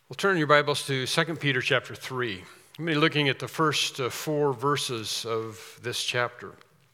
Well, turn your Bibles to 2 Peter chapter 3. I'm going to be looking at the first 4 verses of this chapter.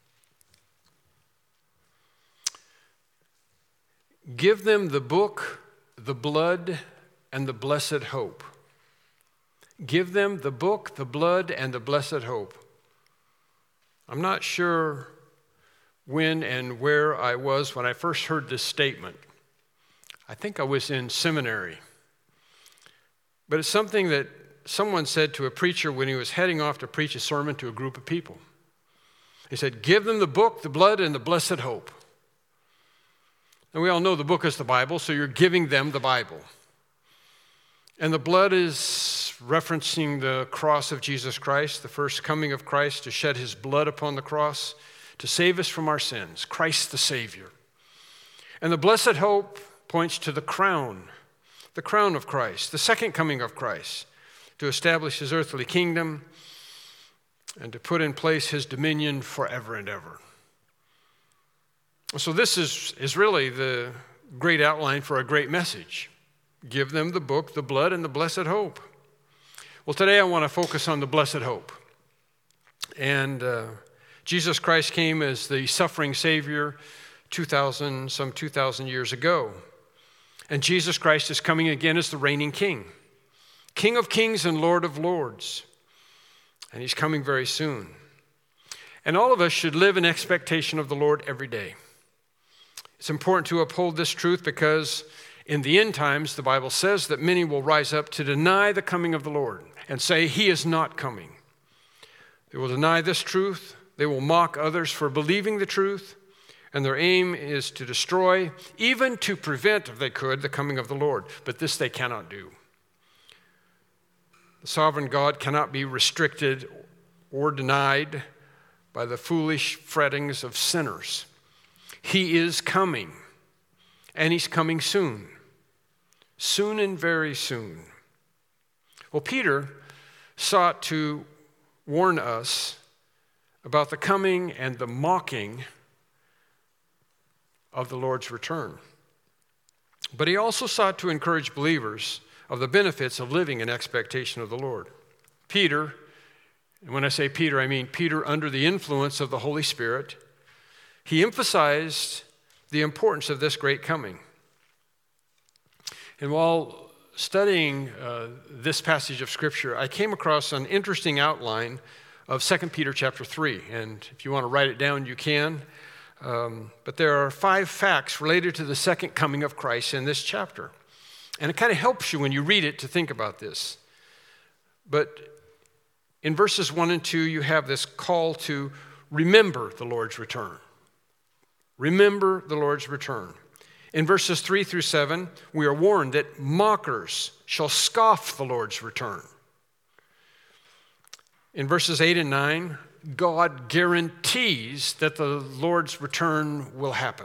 Give them the book, the blood, and the blessed hope. Give them the book, the blood, and the blessed hope. I'm not sure when and where I was when I first heard this statement. I think I was in seminary. But it's something that someone said to a preacher when he was heading off to preach a sermon to a group of people. He said, give them the book, the blood, and the blessed hope. And we all know the book is the Bible, so you're giving them the Bible. And the blood is referencing the cross of Jesus Christ, the first coming of Christ to shed his blood upon the cross to save us from our sins, Christ the Savior. And the blessed hope points to the crown of Christ, the second coming of Christ, to establish his earthly kingdom and to put in place his dominion forever and ever. So this is really the great outline for a great message. Give them the book, the blood, and the blessed hope. Well, today I want to focus on the blessed hope. And Jesus Christ came as the suffering Savior 2,000 years ago. And Jesus Christ is coming again as the reigning King, King of kings and Lord of lords. And he's coming very soon. And all of us should live in expectation of the Lord every day. It's important to uphold this truth because in the end times, the Bible says that many will rise up to deny the coming of the Lord and say he is not coming. They will deny this truth. They will mock others for believing the truth. And their aim is to destroy, even to prevent, if they could, the coming of the Lord. But this they cannot do. The sovereign God cannot be restricted or denied by the foolish frettings of sinners. He is coming, and he's coming soon. Soon and very soon. Well, Peter sought to warn us about the coming and the mocking of the Lord's return. But he also sought to encourage believers of the benefits of living in expectation of the Lord. Peter, and when I say Peter, I mean Peter under the influence of the Holy Spirit, he emphasized the importance of this great coming. And while studying this passage of Scripture, I came across an interesting outline of 2 Peter chapter 3. And if you want to write it down, you can. But there are 5 facts related to the second coming of Christ in this chapter. And it kind of helps you when you read it to think about this. But in verses 1 and 2, you have this call to remember the Lord's return. Remember the Lord's return. In verses 3 through 7, we are warned that mockers shall scoff the Lord's return. In verses 8 and 9, God guarantees that the Lord's return will happen.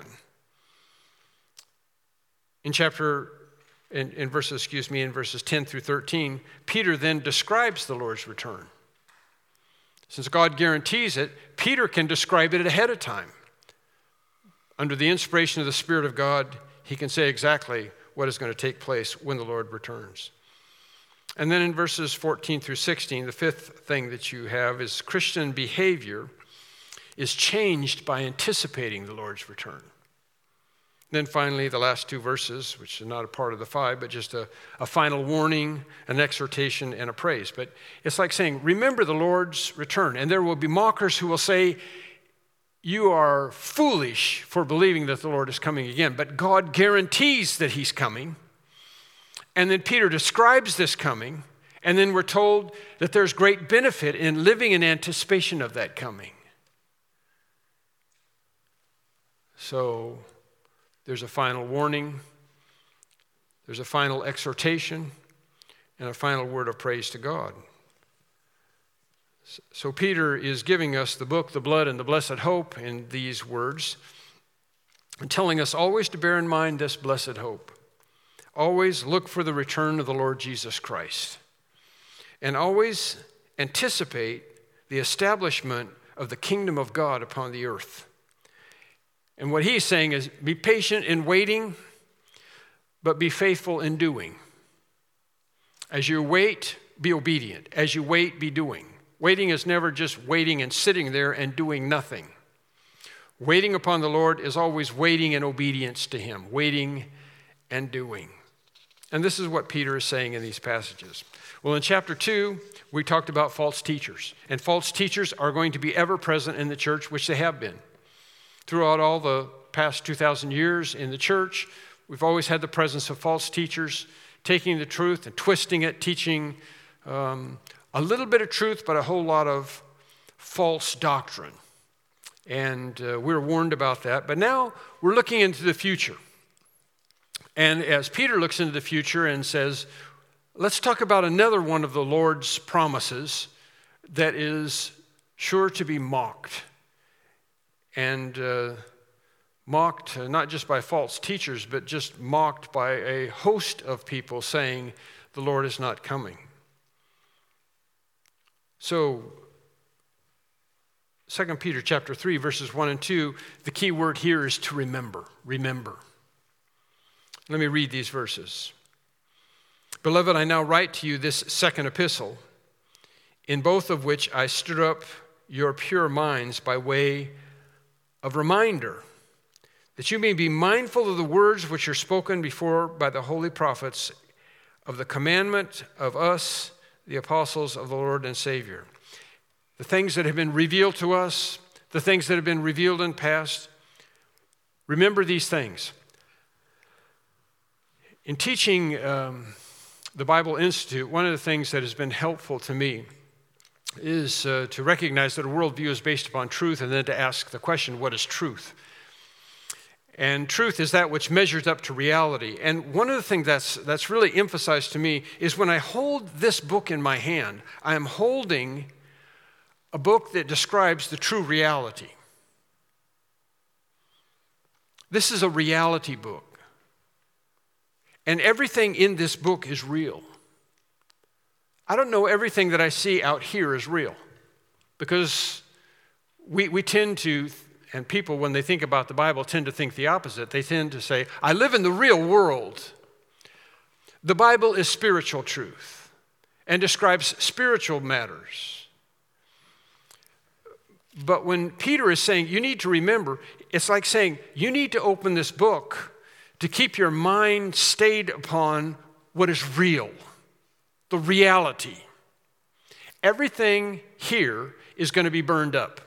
In verses 10 through 13, Peter then describes the Lord's return. Since God guarantees it, Peter can describe it ahead of time. Under the inspiration of the Spirit of God, he can say exactly what is going to take place when the Lord returns. And then in verses 14 through 16, the 5th thing that you have is Christian behavior is changed by anticipating the Lord's return. Then finally, the last 2 verses, which are not a part of the 5, but just a final warning, an exhortation, and a praise. But it's like saying, remember the Lord's return. And there will be mockers who will say, you are foolish for believing that the Lord is coming again. But God guarantees that he's coming. And then Peter describes this coming, and then we're told that there's great benefit in living in anticipation of that coming. So there's a final warning, there's a final exhortation, and a final word of praise to God. So Peter is giving us the book, the blood, and the blessed hope in these words, and telling us always to bear in mind this blessed hope. Always look for the return of the Lord Jesus Christ. And always anticipate the establishment of the kingdom of God upon the earth. And what he's saying is be patient in waiting, but be faithful in doing. As you wait, be obedient. As you wait, be doing. Waiting is never just waiting and sitting there and doing nothing. Waiting upon the Lord is always waiting in obedience to him, waiting and doing. And this is what Peter is saying in these passages. Well, in chapter 2, we talked about false teachers. And false teachers are going to be ever present in the church, which they have been. Throughout all the past 2,000 years in the church, we've always had the presence of false teachers taking the truth and twisting it, teaching a little bit of truth, but a whole lot of false doctrine. And we're warned about that. But now we're looking into the future. And as Peter looks into the future and says, let's talk about another one of the Lord's promises that is sure to be mocked. And mocked not just by false teachers, but just mocked by a host of people saying the Lord is not coming. So 2 Peter chapter 3, verses 1 and 2, the key word here is to remember. Remember. Let me read these verses. Beloved, I now write to you this second epistle, in both of which I stir up your pure minds by way of reminder, that you may be mindful of the words which are spoken before by the holy prophets of the commandment of us, the apostles of the Lord and Savior. The things that have been revealed to us, the things that have been revealed in past, remember these things. In teaching the Bible Institute, one of the things that has been helpful to me is to recognize that a worldview is based upon truth and then to ask the question, what is truth? And truth is that which measures up to reality. And one of the things that's really emphasized to me is when I hold this book in my hand, I am holding a book that describes the true reality. This is a reality book. And everything in this book is real. I don't know everything that I see out here is real. Because we tend to, and people when they think about the Bible tend to think the opposite. They tend to say, I live in the real world. The Bible is spiritual truth and describes spiritual matters. But when Peter is saying, you need to remember, it's like saying, you need to open this book to keep your mind stayed upon what is real, the reality. Everything here is going to be burned up.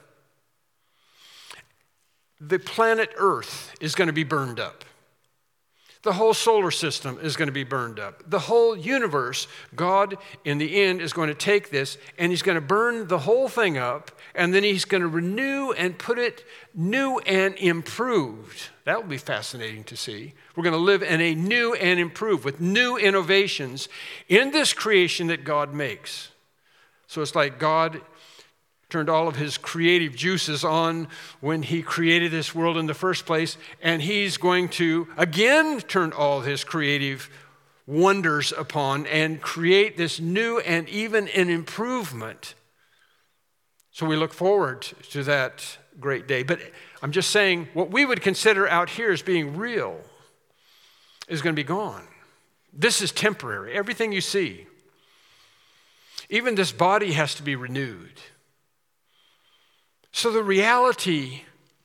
The planet Earth is going to be burned up. The whole solar system is going to be burned up. The whole universe, God, in the end, is going to take this and he's going to burn the whole thing up, and then he's going to renew and put it new and improved. That will be fascinating to see. We're going to live in a new and improved with new innovations in this creation that God makes. So it's like God turned all of his creative juices on when he created this world in the first place, and he's going to again turn all his creative wonders upon and create this new and even an improvement. So we look forward to that great day. But I'm just saying, what we would consider out here as being real is going to be gone. This is temporary. Everything you see, even this body has to be renewed. So the reality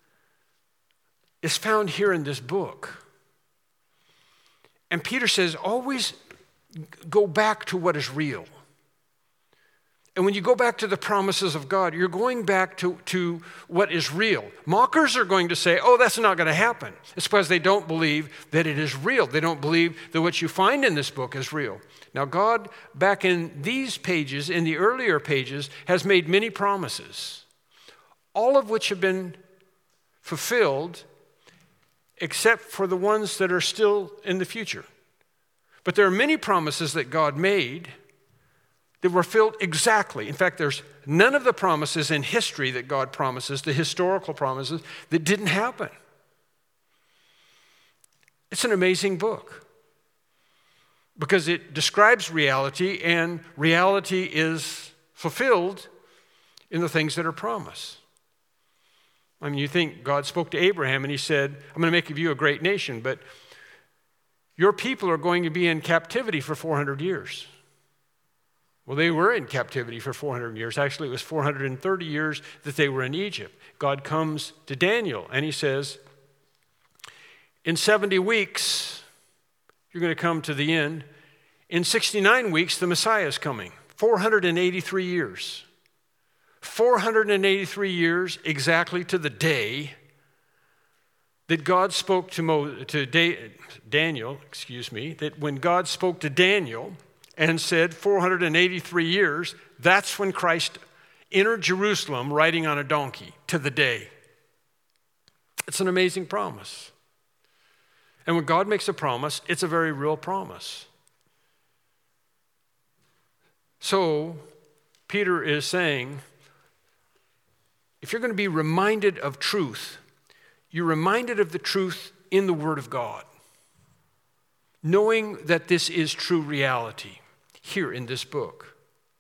is found here in this book. And Peter says, always go back to what is real. And when you go back to the promises of God, you're going back to what is real. Mockers are going to say, oh, that's not going to happen. It's because they don't believe that it is real. They don't believe that what you find in this book is real. Now, God, back in these pages, in the earlier pages, has made many promises, all of which have been fulfilled except for the ones that are still in the future. But there are many promises that God made that were filled exactly. In fact, there's none of the promises in history that God promises, the historical promises, that didn't happen. It's an amazing book because it describes reality, and reality is fulfilled in the things that are promised. I mean, you think God spoke to Abraham and he said, I'm going to make of you a great nation, but your people are going to be in captivity for 400 years. Well, they were in captivity for 400 years. Actually, it was 430 years that they were in Egypt. God comes to Daniel and he says, in 70 weeks, you're going to come to the end. In 69 weeks, the Messiah is coming. 483 years. 483 years exactly to the day that God spoke to Daniel, that when God spoke to Daniel and said 483 years, that's when Christ entered Jerusalem riding on a donkey, to the day. It's an amazing promise. And when God makes a promise, it's a very real promise. So, Peter is saying, if you're going to be reminded of truth, you're reminded of the truth in the Word of God, knowing that this is true reality here in this book.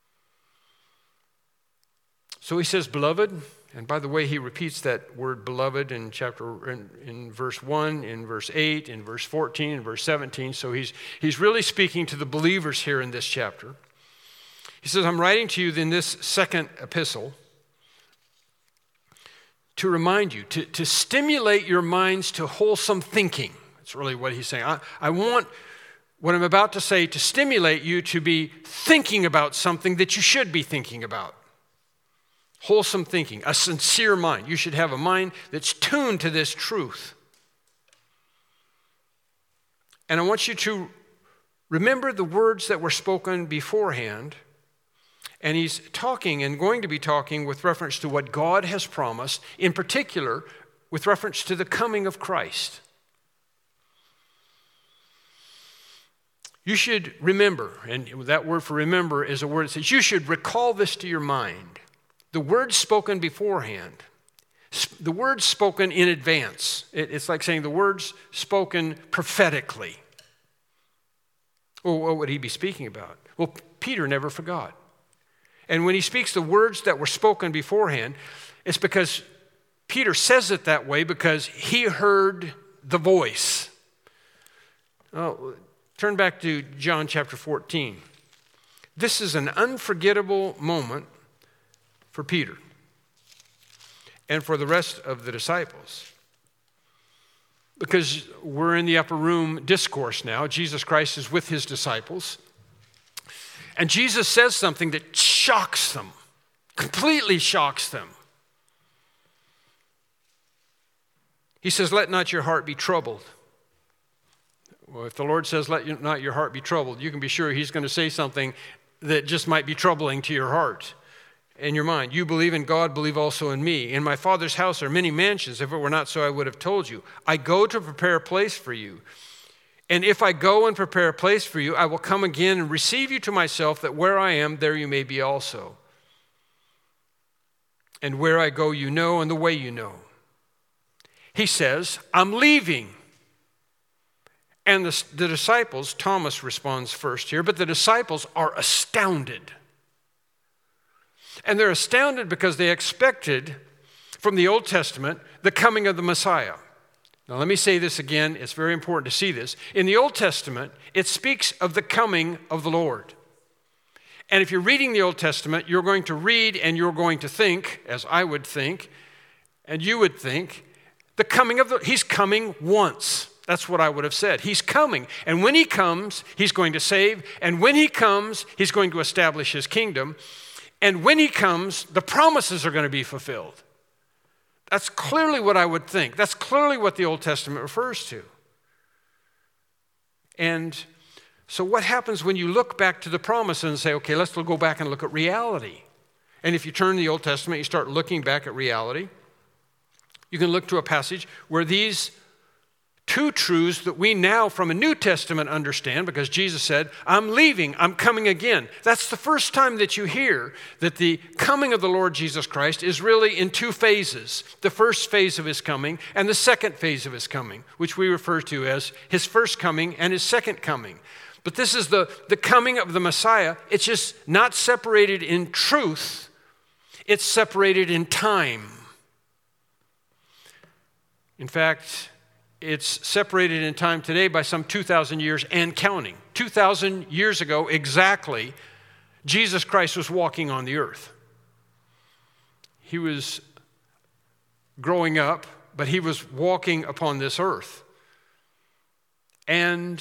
So he says, beloved, and by the way, he repeats that word beloved in verse 1, in verse 8, in verse 14, in verse 17. So he's really speaking to the believers here in this chapter. He says, I'm writing to you in this second epistle to remind you, to stimulate your minds to wholesome thinking. That's really what he's saying. I want what I'm about to say to stimulate you to be thinking about something that you should be thinking about. Wholesome thinking, a sincere mind. You should have a mind that's tuned to this truth. And I want you to remember the words that were spoken beforehand. And he's talking and going to be talking with reference to what God has promised, in particular with reference to the coming of Christ. You should remember, and that word for remember is a word that says you should recall this to your mind. The words spoken beforehand, the words spoken in advance. It's like saying the words spoken prophetically. Well, what would he be speaking about? Well, Peter never forgot. And when he speaks the words that were spoken beforehand, it's because Peter says it that way because he heard the voice. Oh, turn back to John chapter 14. This is an unforgettable moment for Peter and for the rest of the disciples. Because we're in the upper room discourse now. Jesus Christ is with his disciples. And Jesus says something that shocks them, completely shocks them. He says, let not your heart be troubled. Well, if the Lord says, let not your heart be troubled, you can be sure he's going to say something that just might be troubling to your heart and your mind. You believe in God, believe also in me. In my Father's house are many mansions. If it were not so, I would have told you. I go to prepare a place for you. And if I go and prepare a place for you, I will come again and receive you to myself, that where I am, there you may be also. And where I go, you know, and the way you know. He says, I'm leaving. And the disciples, Thomas responds first here, but the disciples are astounded. And they're astounded because they expected from the Old Testament the coming of the Messiah. Now let me say this again, it's very important to see this. In the Old Testament, it speaks of the coming of the Lord. And if you're reading the Old Testament, you're going to read and you're going to think, as I would think, and you would think, he's coming once. That's what I would have said. He's coming. And when he comes, he's going to save. And when he comes, he's going to establish his kingdom. And when he comes, the promises are going to be fulfilled. That's clearly what I would think. That's clearly what the Old Testament refers to. And so what happens when you look back to the promise and say, okay, let's go back and look at reality. And if you turn to the Old Testament, you start looking back at reality. You can look to a passage where these two truths that we now from a New Testament understand, because Jesus said, I'm leaving, I'm coming again. That's the first time that you hear that the coming of the Lord Jesus Christ is really in two phases. The first phase of his coming and the second phase of his coming, which we refer to as his first coming and his second coming. But this is the coming of the Messiah. It's just not separated in truth. It's separated in time. In fact, it's separated in time today by some 2,000 years and counting. 2,000 years ago, exactly, Jesus Christ was walking on the earth. He was growing up, but he was walking upon this earth. And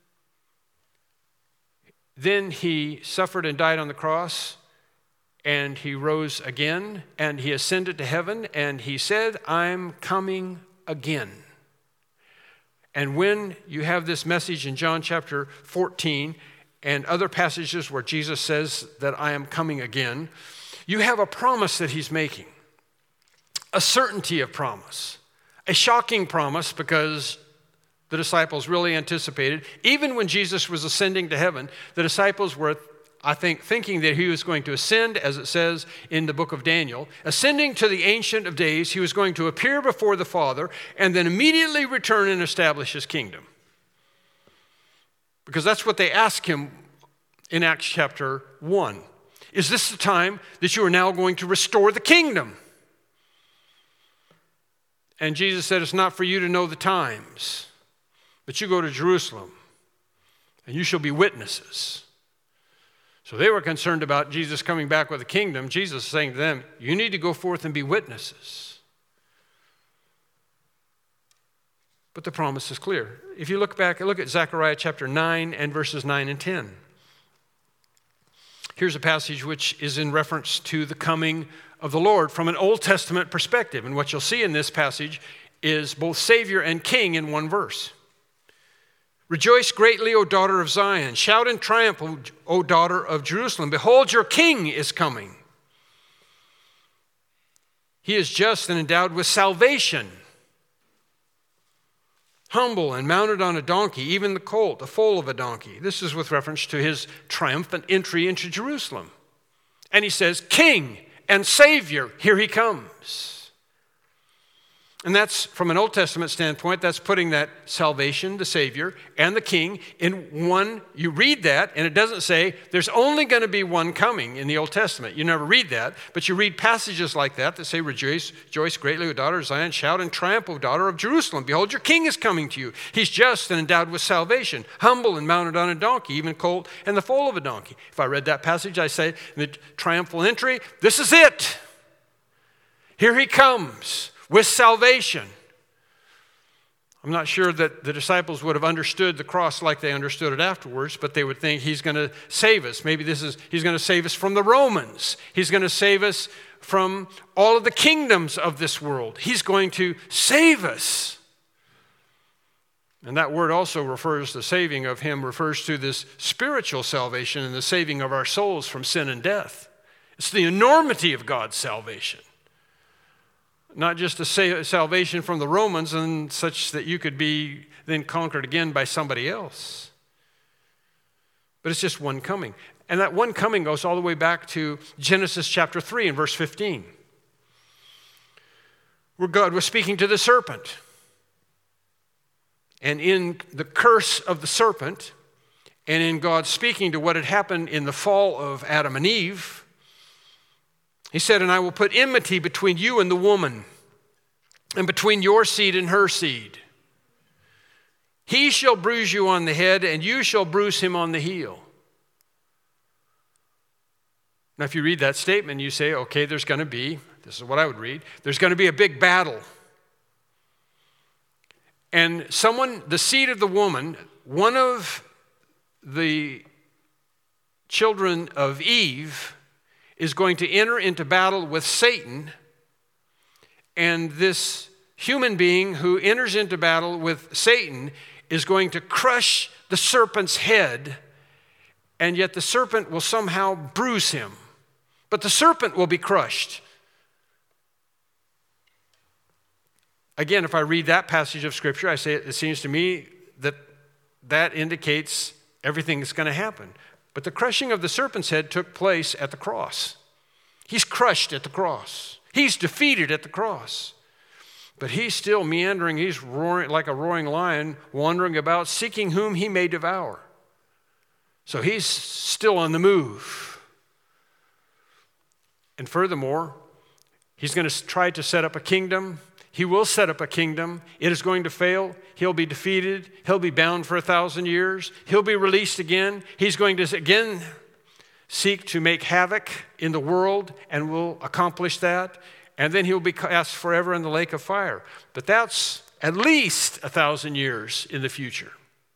then he suffered and died on the cross, and he rose again, and he ascended to heaven, and he said, I'm coming again. And when you have this message in John chapter 14 and other passages where Jesus says that I am coming again, you have a promise that he's making, a certainty of promise, a shocking promise, because the disciples really anticipated, even when Jesus was ascending to heaven, the disciples were, I think, thinking that he was going to ascend, as it says in the book of Daniel, ascending to the Ancient of Days. He was going to appear before the Father and then immediately return and establish his kingdom. Because that's what they asked him in Acts chapter 1. Is this the time that you are now going to restore the kingdom? And Jesus said, it's not for you to know the times, but you go to Jerusalem and you shall be witnesses. So they were concerned about Jesus coming back with a kingdom. Jesus is saying to them, you need to go forth and be witnesses. But the promise is clear. If you look back, look at Zechariah chapter 9 and verses 9 and 10. Here's a passage which is in reference to the coming of the Lord from an Old Testament perspective. And what you'll see in this passage is both Savior and King in one verse. Rejoice greatly, O daughter of Zion. Shout in triumph, O daughter of Jerusalem. Behold, your king is coming. He is just and endowed with salvation, humble and mounted on a donkey, even the colt, the foal of a donkey. This is with reference to his triumphant entry into Jerusalem. And he says, King and Savior, here he comes. And that's, from an Old Testament standpoint, that's putting that salvation, the Savior, and the King in one. You read that, and it doesn't say there's only going to be one coming in the Old Testament. You never read that, but you read passages like that say, rejoice greatly, O daughter of Zion, shout in triumph, O daughter of Jerusalem. Behold, your King is coming to you. He's just and endowed with salvation, humble and mounted on a donkey, even colt and the foal of a donkey. If I read that passage, I say, the triumphal entry, this is it. Here he comes. With salvation. I'm not sure that the disciples would have understood the cross like they understood it afterwards, but they would think he's going to save us. Maybe he's going to save us from the Romans. He's going to save us from all of the kingdoms of this world. He's going to save us. And that word also refers, the saving of him refers to this spiritual salvation and the saving of our souls from sin and death. It's the enormity of God's salvation. Not just a salvation from the Romans and such that you could be then conquered again by somebody else. But it's just one coming. And that one coming goes all the way back to Genesis chapter 3 and verse 15. Where God was speaking to the serpent. And in the curse of the serpent, and in God speaking to what had happened in the fall of Adam and Eve, he said, and I will put enmity between you and the woman, and between your seed and her seed. He shall bruise you on the head, and you shall bruise him on the heel. Now, if you read that statement, you say, okay, this is what I would read, there's going to be a big battle. And the seed of the woman, one of the children of Eve, is going to enter into battle with Satan, and this human being who enters into battle with Satan is going to crush the serpent's head, and yet the serpent will somehow bruise him. But the serpent will be crushed. Again, if I read that passage of Scripture, I say it seems to me that indicates everything that's going to happen. But the crushing of the serpent's head took place at the cross. He's crushed at the cross. He's defeated at the cross. But he's still meandering. He's roaring like a roaring lion, wandering about, seeking whom he may devour. So he's still on the move. And furthermore, he's going to try to set up a kingdom. He will set up a kingdom. It is going to fail. He'll be defeated. He'll be bound for 1,000 years. He'll be released again. He's going to again seek to make havoc in the world and will accomplish that. And then he'll be cast forever in the lake of fire. But that's at least 1,000 years in the future.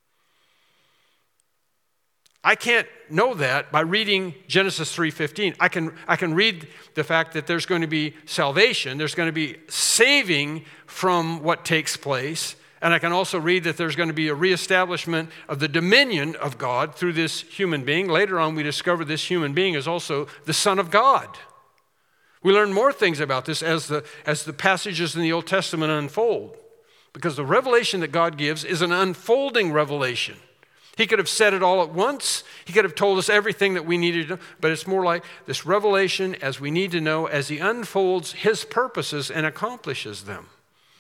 I can't know that by reading Genesis 3:15. I can read the fact that there's going to be salvation, there's going to be saving from what takes place, and I can also read that there's going to be a reestablishment of the dominion of God through this human being. Later on, we discover this human being is also the Son of God. We learn more things about this as the passages in the Old Testament unfold, because the revelation that God gives is an unfolding revelation. He could have said it all at once. He could have told us everything that we needed to know, but it's more like this revelation as we need to know as he unfolds his purposes and accomplishes them.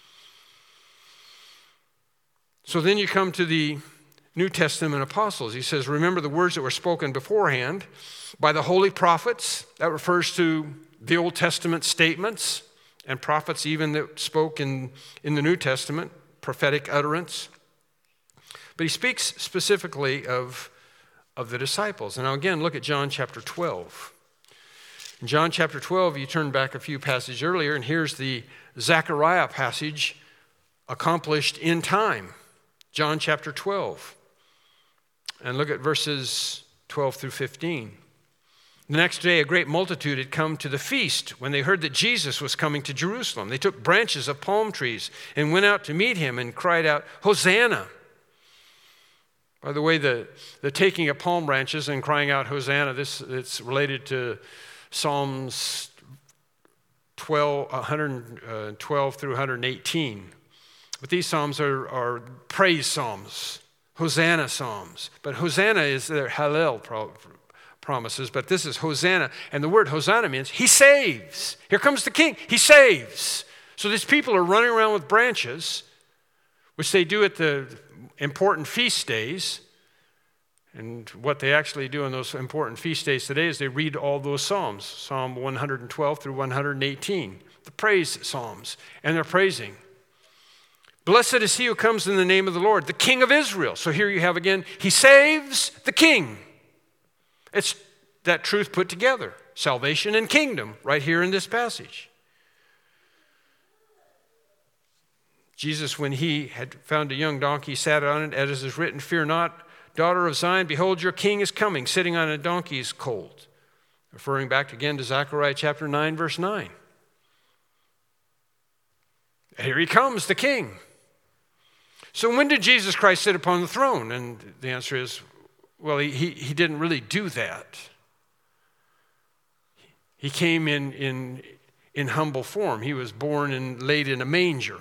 So then you come to the New Testament apostles. He says, remember the words that were spoken beforehand by the holy prophets. That refers to the Old Testament statements and prophets even that spoke in the New Testament, prophetic utterance. But he speaks specifically of the disciples. And now again, look at John chapter 12. In John chapter 12, you turn back a few passages earlier, and here's the Zechariah passage accomplished in time. John chapter 12. And look at verses 12 through 15. The next day, a great multitude had come to the feast when they heard that Jesus was coming to Jerusalem. They took branches of palm trees and went out to meet him and cried out, Hosanna! By the way, the taking of palm branches and crying out Hosanna, it's related to Psalms 112 through 118. But these psalms are praise psalms, Hosanna psalms. But Hosanna is their Hallel promises, but this is Hosanna. And the word Hosanna means he saves. Here comes the king, he saves. So these people are running around with branches, which they do at the important feast days. And what they actually do on those important feast days today is they read all those psalms, Psalm 112 through 118, the praise psalms, and they're praising. Blessed is he who comes in the name of the Lord, the King of Israel. So here you have again, he saves the king. It's that truth put together, salvation and kingdom, right here in this passage. Jesus, when he had found a young donkey, sat on it, as is written, fear not, daughter of Zion, behold, your king is coming, sitting on a donkey's colt. Referring back again to Zechariah chapter 9, verse 9. Here he comes, the king. So when did Jesus Christ sit upon the throne? And the answer is, well, he didn't really do that. He came in humble form. He was born and laid in a manger.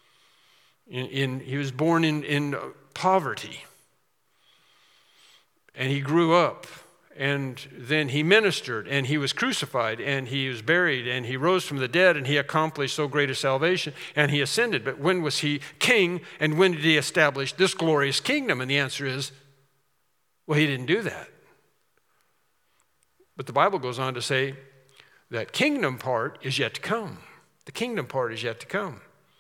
He was born in poverty. And he grew up. And then he ministered. And he was crucified. And he was buried. And he rose from the dead. And he accomplished so great a salvation. And he ascended. But when was he king? And when did he establish this glorious kingdom? And the answer is, well, he didn't do that. But the Bible goes on to say that kingdom part is yet to come. The kingdom part is yet to come.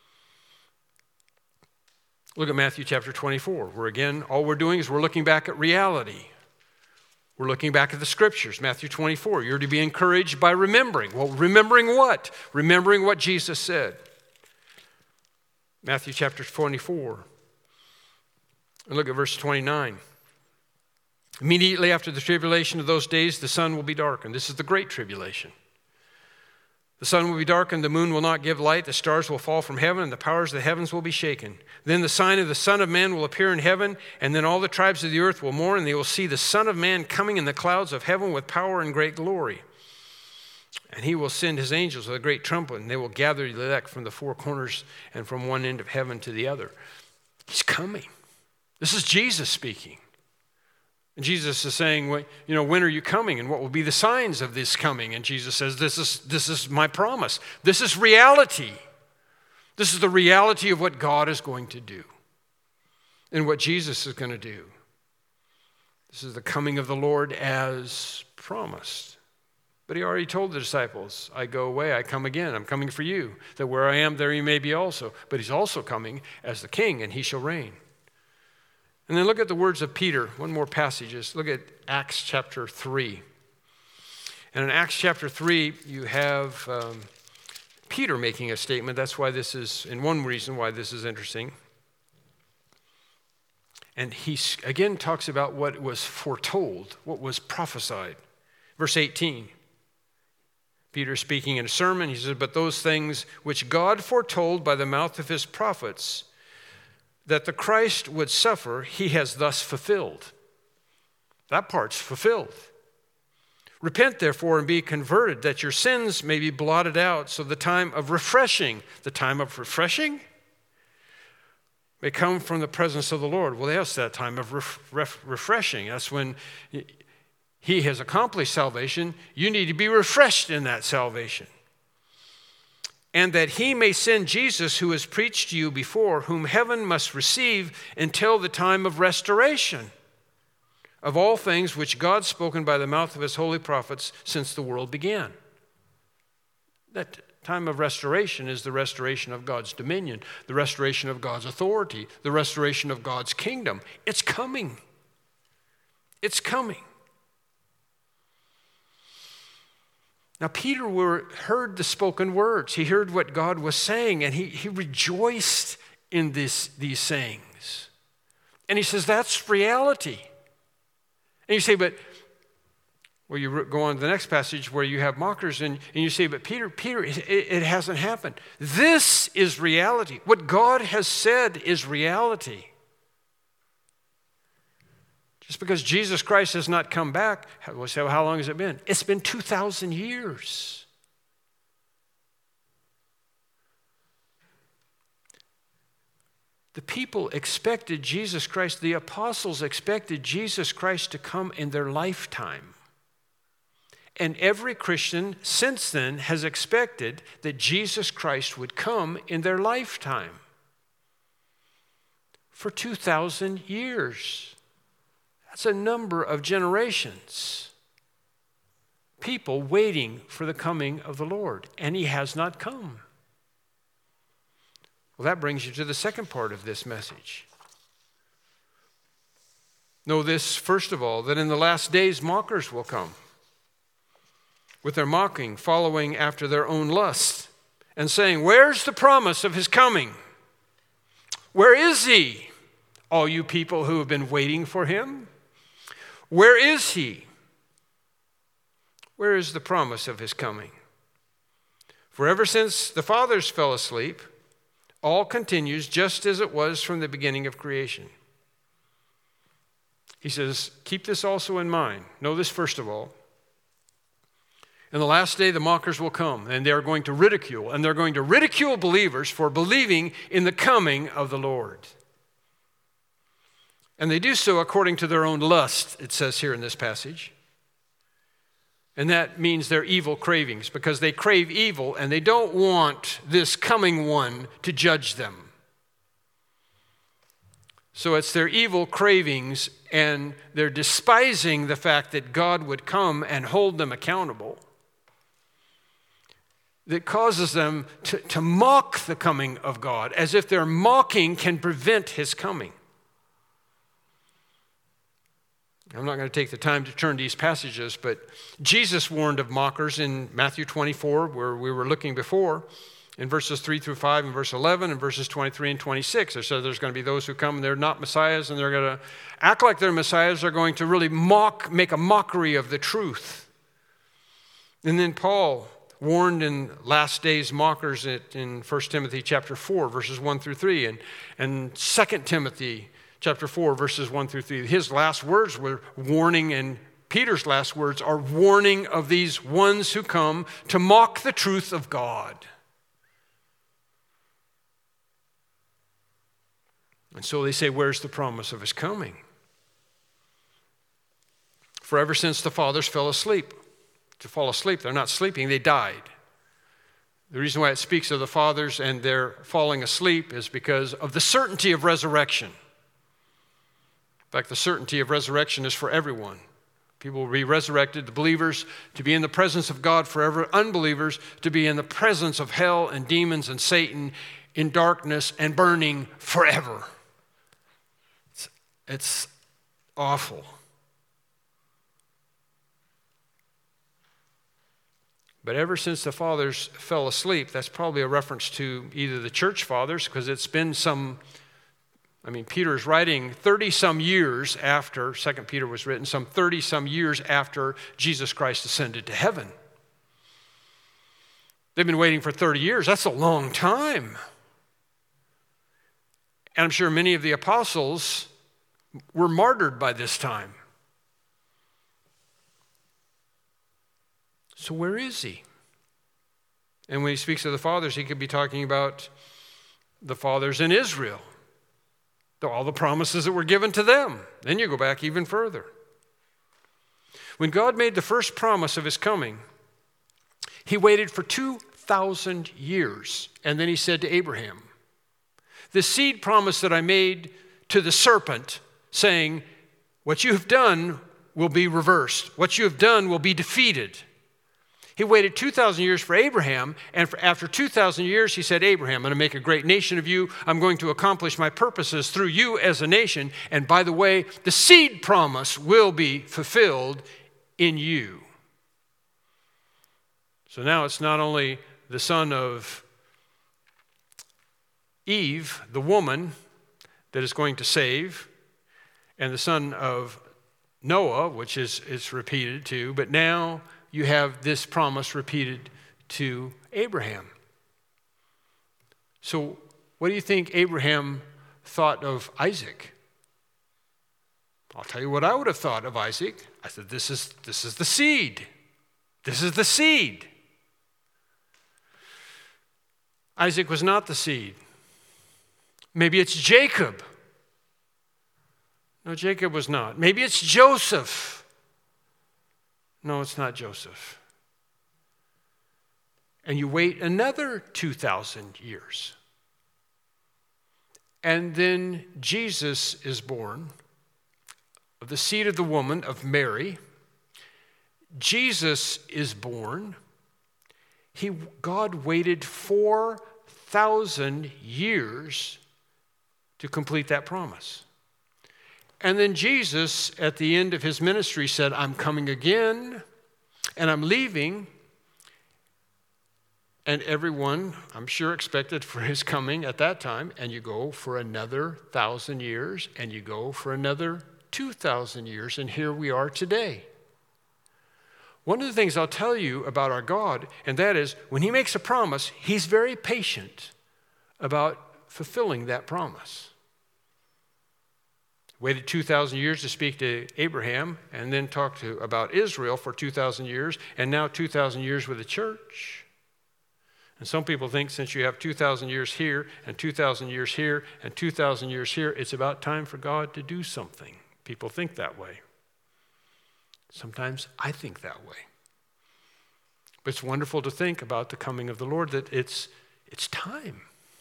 Look at Matthew chapter 24, where again, all we're doing is we're looking back at reality. We're looking back at the scriptures. Matthew 24, you're to be encouraged by remembering. Well, remembering what? Remembering what Jesus said. Matthew chapter 24. And look at verse 29. Immediately after the tribulation of those days, the sun will be darkened. This is the great tribulation. The sun will be darkened, the moon will not give light, the stars will fall from heaven, and the powers of the heavens will be shaken. Then the sign of the Son of Man will appear in heaven, and then all the tribes of the earth will mourn, and they will see the Son of Man coming in the clouds of heaven with power and great glory. And he will send his angels with a great trumpet, and they will gather the elect from the four corners and from one end of heaven to the other. He's coming. This is Jesus speaking. And Jesus is saying, well, when are you coming? And what will be the signs of this coming? And Jesus says, this is my promise. This is reality. This is the reality of what God is going to do and what Jesus is going to do. This is the coming of the Lord as promised. But he already told the disciples, I go away, I come again. I'm coming for you, that where I am, there you may be also. But he's also coming as the king, and he shall reign. And then look at the words of Peter. One more passage. Look at Acts chapter 3. And in Acts chapter 3, you have Peter making a statement. That's why this is, and one reason why this is interesting. And he again talks about what was foretold, what was prophesied. Verse 18, Peter speaking in a sermon, he says, "But those things which God foretold by the mouth of his prophets, that the Christ would suffer, he has thus fulfilled." That part's fulfilled. "Repent, therefore, and be converted, that your sins may be blotted out, so the time of refreshing may come from the presence of the Lord." Well, that's that time of refreshing. That's when he has accomplished salvation. You need to be refreshed in that salvation. "And that he may send Jesus, who was preached to you before, whom heaven must receive until the time of restoration of all things which God spoken by the mouth of his holy prophets since the world began." That time of restoration is the restoration of God's dominion, the restoration of God's authority, the restoration of God's kingdom. It's coming. It's coming. Now, Peter heard the spoken words. He heard what God was saying, and he rejoiced in these sayings. And he says, that's reality. And you say, but, well, you go on to the next passage where you have mockers, and you say, but Peter, it hasn't happened. This is reality. What God has said is reality. Just because Jesus Christ has not come back, we'll say, well, how long has it been? It's been 2,000 years. The people expected Jesus Christ, the apostles expected Jesus Christ to come in their lifetime. And every Christian since then has expected that Jesus Christ would come in their lifetime. For 2,000 years. That's a number of generations. People waiting for the coming of the Lord, and he has not come. Well, that brings you to the second part of this message. Know this, first of all, that in the last days mockers will come, with their mocking, following after their own lust, and saying, where's the promise of his coming? Where is he, all you people who have been waiting for him? Where is he? Where is the promise of his coming? For ever since the fathers fell asleep, all continues just as it was from the beginning of creation. He says, keep this also in mind. Know this first of all. In the last day, the mockers will come, and they are going to ridicule, and they're going to ridicule believers for believing in the coming of the Lord. And they do so according to their own lust, it says here in this passage. And that means their evil cravings, because they crave evil and they don't want this coming one to judge them. So it's their evil cravings, and they're despising the fact that God would come and hold them accountable, that causes them to mock the coming of God, as if their mocking can prevent his coming. I'm not going to take the time to turn to these passages, but Jesus warned of mockers in Matthew 24, where we were looking before, in verses 3 through 5 and verse 11 and verses 23 and 26. It says there's going to be those who come and they're not messiahs, and they're going to act like they're messiahs. They're going to really make a mockery of the truth. And then Paul warned in last days mockers in 1 Timothy chapter 4, verses 1 through 3, and 2 Timothy chapter 4, verses 1 through 3. His last words were warning, and Peter's last words are warning of these ones who come to mock the truth of God. And so they say, where's the promise of his coming? For ever since the fathers fell asleep. To fall asleep, they're not sleeping, they died. The reason why it speaks of the fathers and their falling asleep is because of the certainty of resurrection. In fact, the certainty of resurrection is for everyone. People will be resurrected, the believers to be in the presence of God forever, unbelievers to be in the presence of hell and demons and Satan in darkness and burning forever. It's awful. But ever since the fathers fell asleep, that's probably a reference to either the church fathers, because it's been Peter's writing 30-some years after, 2 Peter was written, some 30-some years after Jesus Christ ascended to heaven. They've been waiting for 30 years. That's a long time. And I'm sure many of the apostles were martyred by this time. So where is he? And when he speaks of the fathers, he could be talking about the fathers in Israel. All the promises that were given to them. Then you go back even further. When God made the first promise of his coming, he waited for 2,000 years. And then he said to Abraham, the seed promise that I made to the serpent, saying, what you have done will be reversed. What you have done will be defeated. He waited 2,000 years for Abraham, and after 2,000 years, he said, Abraham, I'm going to make a great nation of you. I'm going to accomplish my purposes through you as a nation. And by the way, the seed promise will be fulfilled in you. So now it's not only the son of Eve, the woman, that is going to save, and the son of Noah, which is repeated too, but now you have this promise repeated to Abraham. So what do you think Abraham thought of Isaac? I'll tell you what I would have thought of Isaac. I said, this is the seed. This is the seed. Isaac was not the seed. Maybe it's Jacob. No, Jacob was not. Maybe it's Joseph. No, it's not Joseph. And you wait another 2,000 years. And then Jesus is born of the seed of the woman, of Mary. Jesus is born. God waited 4,000 years to complete that promise. And then Jesus, at the end of his ministry, said, I'm coming again, and I'm leaving. And everyone, I'm sure, expected for his coming at that time. And you go for another 1,000 years, and you go for another 2,000 years, and here we are today. One of the things I'll tell you about our God, and that is, when he makes a promise, he's very patient about fulfilling that promise. Waited 2,000 years to speak to Abraham, and then talked about Israel for 2,000 years, and now 2,000 years with the church. And some people think since you have 2,000 years here, and 2,000 years here, and 2,000 years here, it's about time for God to do something. People think that way. Sometimes I think that way. But it's wonderful to think about the coming of the Lord, that it's time.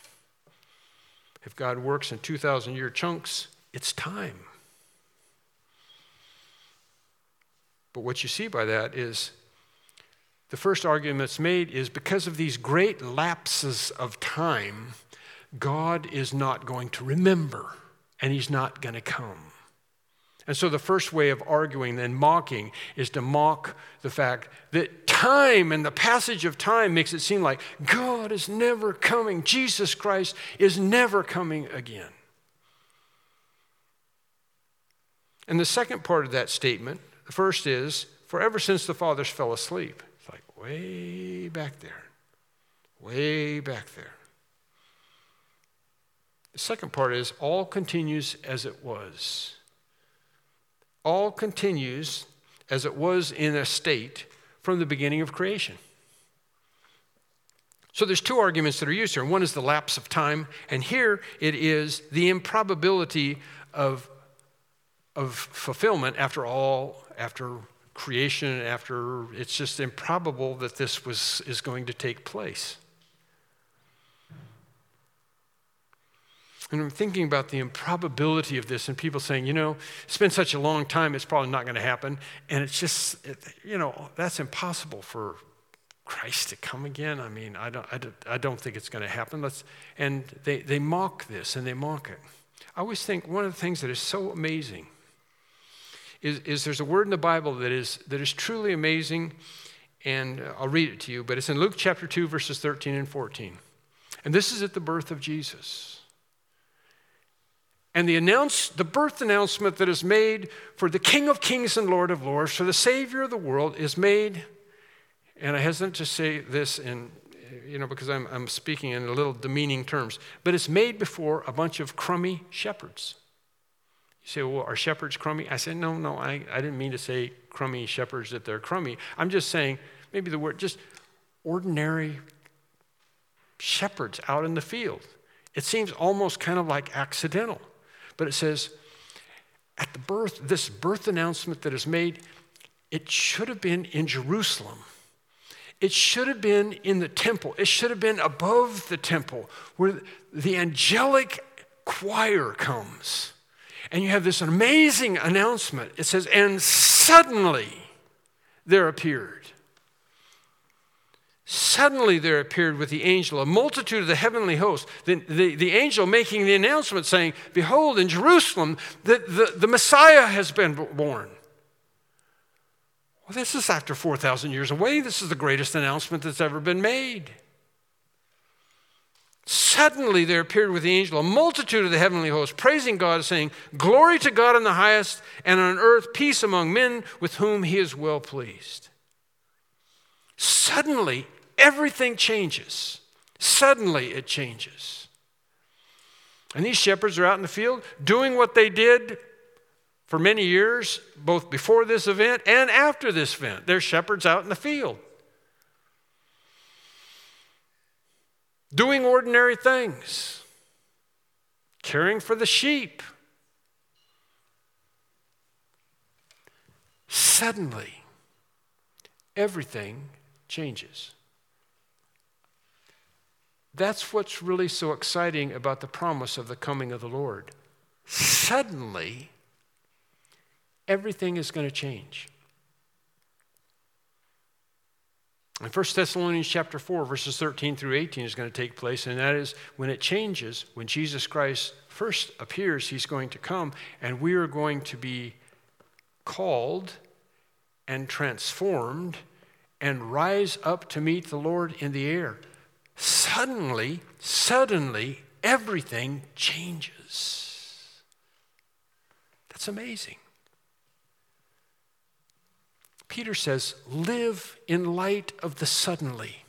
If God works in 2,000-year chunks, it's time. But what you see by that is the first argument that's made is because of these great lapses of time, God is not going to remember, and he's not going to come. And so the first way of arguing and mocking is to mock the fact that time and the passage of time makes it seem like God is never coming. Jesus Christ is never coming again. And the second part of that statement, the first is, for ever since the fathers fell asleep. It's like way back there. Way back there. The second part is, all continues as it was. All continues as it was in a state from the beginning of creation. So there's two arguments that are used here. One is the lapse of time, and here it is the improbability of fulfillment after creation, it's just improbable that this is going to take place. And I'm thinking about the improbability of this and people saying, it's been such a long time, it's probably not going to happen. And it's just, that's impossible for Christ to come again. I mean, I don't think it's going to happen. And they mock this and they mock it. I always think one of the things that is so amazing is there's a word in the Bible that is truly amazing, And I'll read it to you, but it's in Luke chapter 2, verses 13 and 14. And this is at the birth of Jesus. And the birth announcement that is made for the King of Kings and Lord of Lords, for the Savior of the world, is made, and I hesitate to say this because I'm speaking in a little demeaning terms, but it's made before a bunch of crummy shepherds. You say, well, are shepherds crummy? I said, no, I didn't mean to say crummy shepherds, that they're crummy. I'm just saying, maybe the word, just ordinary shepherds out in the field. It seems almost kind of like accidental. But it says, at the birth, this birth announcement that is made, it should have been in Jerusalem. It should have been in the temple. It should have been above the temple where the angelic choir comes. And you have this amazing announcement. It says, and suddenly there appeared. Suddenly there appeared with the angel a multitude of the heavenly host. The angel making the announcement saying, behold, in Jerusalem, the Messiah has been born. Well, this is after 4,000 years away. This is the greatest announcement that's ever been made. Suddenly there appeared with the angel a multitude of the heavenly hosts, praising God, saying, glory to God in the highest, and on earth peace among men with whom he is well pleased. Suddenly, everything changes. Suddenly, it changes. And these shepherds are out in the field doing what they did for many years, both before this event and after this event. They're shepherds out in the field, doing ordinary things, caring for the sheep. Suddenly, everything changes. That's what's really so exciting about the promise of the coming of the Lord. Suddenly, everything is going to change. In 1 Thessalonians chapter 4, verses 13 through 18 is going to take place, and that is when it changes, when Jesus Christ first appears, he's going to come, and we are going to be called and transformed and rise up to meet the Lord in the air. Suddenly, everything changes. That's amazing. Peter says, live in light of the suddenly.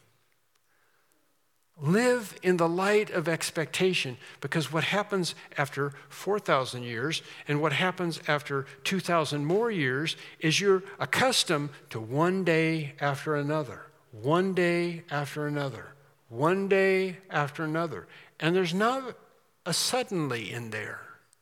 Live in the light of expectation, because what happens after 4,000 years and what happens after 2,000 more years is you're accustomed to one day after another, one day after another, one day after another. And there's not a suddenly in there,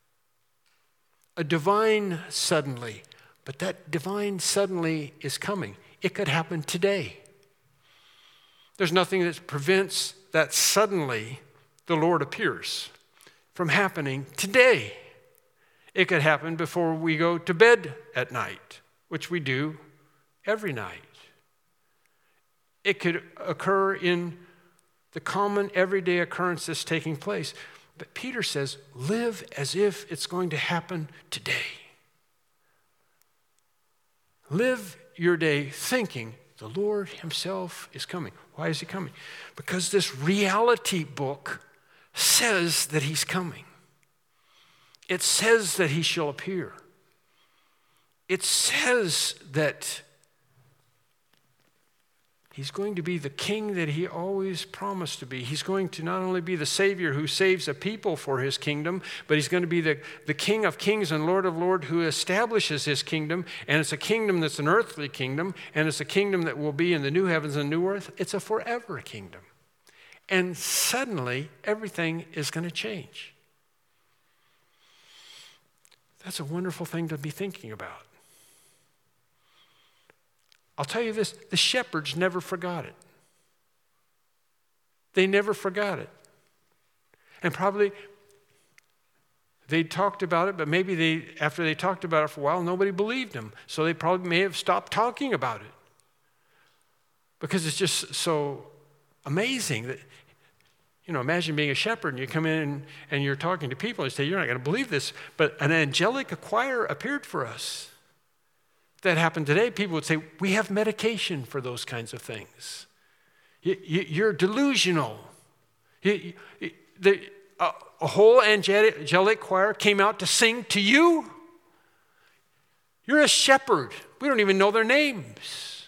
a divine suddenly, but that divine suddenly is coming. It could happen today. There's nothing that prevents that suddenly the Lord appears from happening today. It could happen before we go to bed at night, which we do every night. It could occur in the common everyday occurrence that's taking place. But Peter says, live as if it's going to happen today. Live your day thinking the Lord himself is coming. Why is he coming? Because this reality book says that he's coming. It says that he shall appear. It says that he's going to be the king that he always promised to be. He's going to not only be the Savior who saves a people for his kingdom, but he's going to be the King of kings and Lord of lords who establishes his kingdom. And it's a kingdom that's an earthly kingdom, and it's a kingdom that will be in the new heavens and new earth. It's a forever kingdom. And suddenly, everything is going to change. That's a wonderful thing to be thinking about. I'll tell you this, the shepherds never forgot it. They never forgot it. And probably they talked about it, but maybe after they talked about it for a while, nobody believed them. So they probably may have stopped talking about it. Because it's just so amazing that, imagine being a shepherd and you come in and you're talking to people and you say, you're not going to believe this, but an angelic choir appeared for us. that happened today, people would say, we have medication for those kinds of things. You're delusional. A whole angelic choir came out to sing to you. You're a shepherd. We don't even know their names.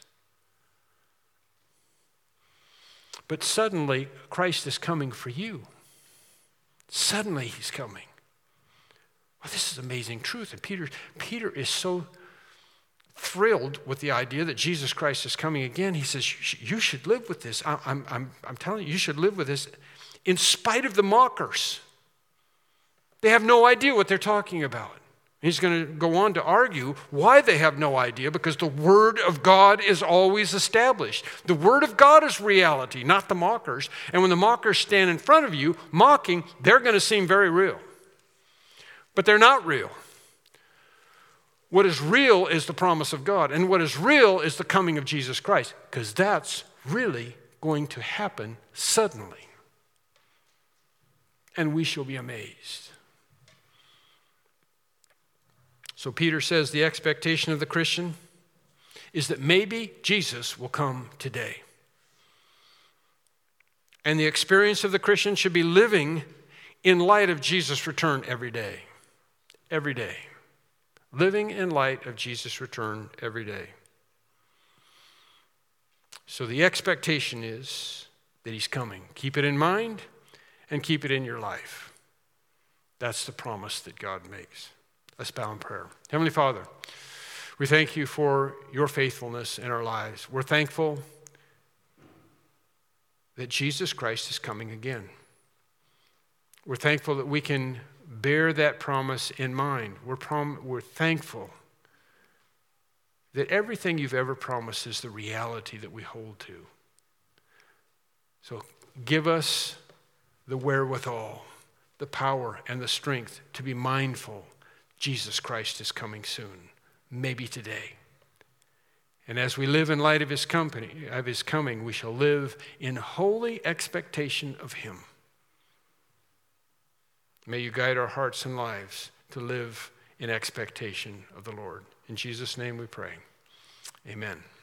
But suddenly, Christ is coming for you. Suddenly, he's coming. Well, this is amazing truth. And Peter is so thrilled with the idea that Jesus Christ is coming again. He says, you should live with this. I'm telling you should live with this in spite of the mockers. They have no idea what they're talking about. He's going to go on to argue why they have no idea, because the Word of God is always established. The Word of God is reality, not the mockers. And when the mockers stand in front of you mocking, they're going to seem very real. But they're not real. What is real is the promise of God. And what is real is the coming of Jesus Christ, because that's really going to happen suddenly. And we shall be amazed. So Peter says the expectation of the Christian is that maybe Jesus will come today. And the experience of the Christian should be living in light of Jesus' return every day. Every day. Living in light of Jesus' return every day. So the expectation is that he's coming. Keep it in mind and keep it in your life. That's the promise that God makes. Let's bow in prayer. Heavenly Father, we thank you for your faithfulness in our lives. We're thankful that Jesus Christ is coming again. We're thankful that we can bear that promise in mind. We're thankful that everything you've ever promised is the reality that we hold to. So give us the wherewithal, the power, and the strength to be mindful Jesus Christ is coming soon, maybe today. And as we live in light of his coming, we shall live in holy expectation of him. May you guide our hearts and lives to live in expectation of the Lord. In Jesus' name we pray. Amen.